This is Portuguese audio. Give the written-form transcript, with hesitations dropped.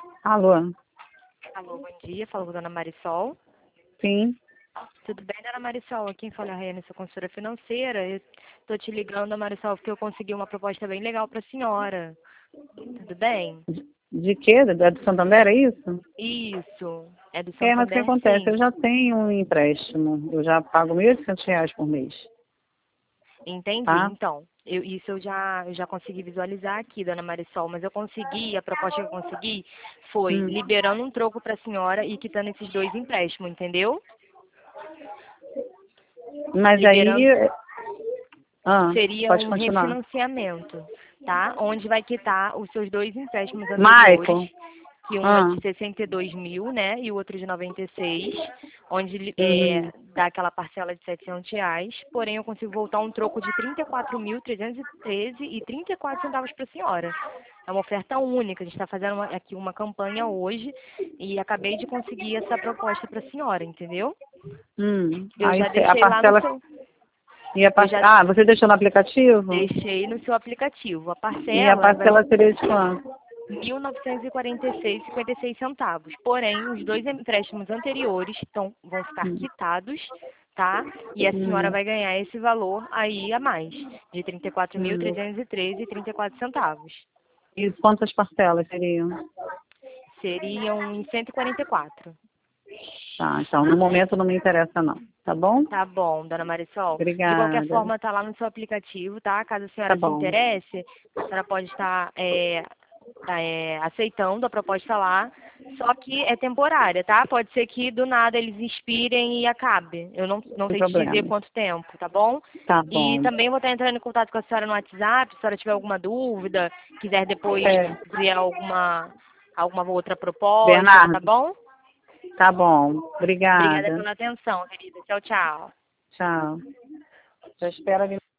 Alô? Alô, bom dia. Fala com a dona Marisol. Sim. Tudo bem, dona Marisol? Aqui quem fala é a Raiane, sua consultora financeira. Eu tô te ligando, dona Marisol, porque eu consegui uma proposta bem legal para a senhora. Tudo bem? De quê? Da do Santander, é isso? Isso. É do É, mas o que Santander, acontece? Eu sim. já tenho um empréstimo. Eu já pago R$ 1.800 por mês, Entendi. tá? Então, isso eu já consegui visualizar aqui, dona Marisol, mas a proposta que eu consegui foi Hum. liberando um troco para a senhora e quitando esses dois empréstimos, entendeu? Mas aí... Liberando seria pode um continuar. refinanciamento, tá? Onde vai quitar os seus dois empréstimos anteriores, Michael. que um é Ah. de 62 mil, né? E o outro de 96, onde Uhum. dá aquela parcela de R$ 700, porém eu consigo voltar um troco de 34.313 e 34 centavos para a senhora. É uma oferta única, a gente está fazendo aqui uma campanha hoje e acabei de conseguir essa proposta para a senhora, entendeu? Eu Aí já a deixei lá no parcela... seu, E a eu parce... já Ah, você deixou no aplicativo? deixei no seu aplicativo. A E a parcela vai parcela seria de quanto? 1.946,56 centavos. Porém, os dois empréstimos anteriores vão ficar Hum. quitados, tá? E a senhora Hum. vai ganhar esse valor aí a mais, de Hum. 34.313,34 centavos. E quantas parcelas seriam? Seriam em 144. Tá, então no momento não me interessa não, tá bom? Tá bom, dona Marisol. De qualquer Obrigada. forma, tá lá no seu aplicativo, tá? Caso a Tá senhora se bom. interesse, a senhora pode estar aceitando a proposta lá, só que é temporária, tá? Pode ser que do nada eles expirem e acabe. Eu não Sem sei te dizer problema. quanto tempo, tá bom? Tá E bom. também vou estar entrando em contato com a senhora no WhatsApp, se a senhora tiver alguma dúvida, quiser depois É, ver alguma outra proposta, tá Bernardo, bom? tá bom. Obrigada Obrigada. pela atenção, querida. Tchau, tchau. Tchau. Já espero ali.